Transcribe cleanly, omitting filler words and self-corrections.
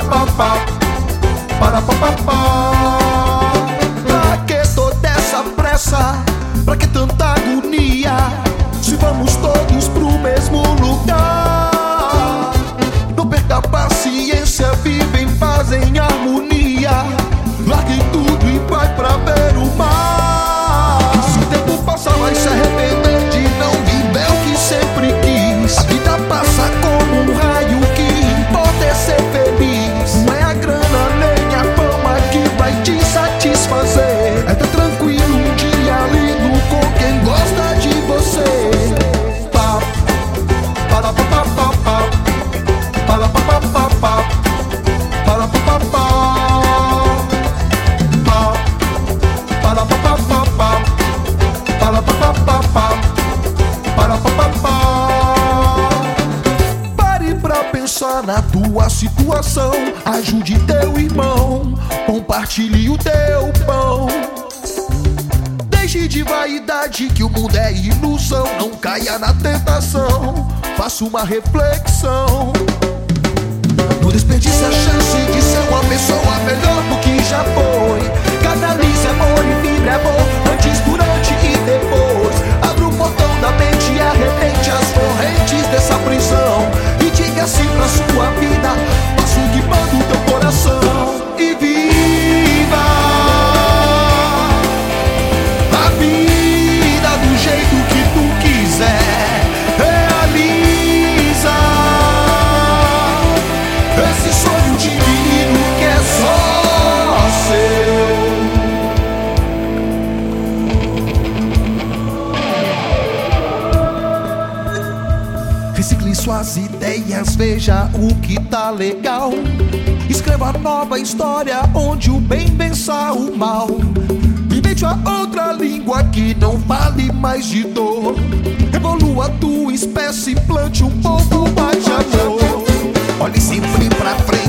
Pra que toda essa pressa? Pra que tanta agonia? Se vamos todos pro mesmo lugar. Não perca a paciência, vive em paz, em harmonia. Largue tudo e vai pra ver o mar. Se o tempo passa, vai se arrepender de não viver o que sempre quis. A vida passa como um raio, o que importa é ser feliz. Não é a grana nem a fama que vai te satisfazer. É ter tranquilo um dia lindo com quem gosta de você. Pá, para pa pa pa pa, para pa pa pa pa, para pa pa pa, pa, para pa pa pa pa, para pa pa pa pa, para pa pa pa. Pare pra pensar na tua situação. Ajude teu irmão, compartilhe o teu pão. Deixe de vaidade que o mundo é ilusão. Não caia na tentação, faça uma reflexão. Não desperdice a chance de ser uma pessoa melhor do que já foi. Canalize amor e vibre amor, antes, durante e depois. Abra o portão da mente e arrebente as correntes dessa prisão. E diga sim pra sua vida, faça o que manda o teu coração. E viva a vida do jeito que tu quiser. Realiza esse sonho divino que é só seu. Recicle suas ideias, veja o que tá legal. Escreva nova história onde o bem vença o mal. Invente uma outra língua que não fale mais de dor. Evolua a tua espécie, plante um pouco mais de amor. Olhe sempre pra frente.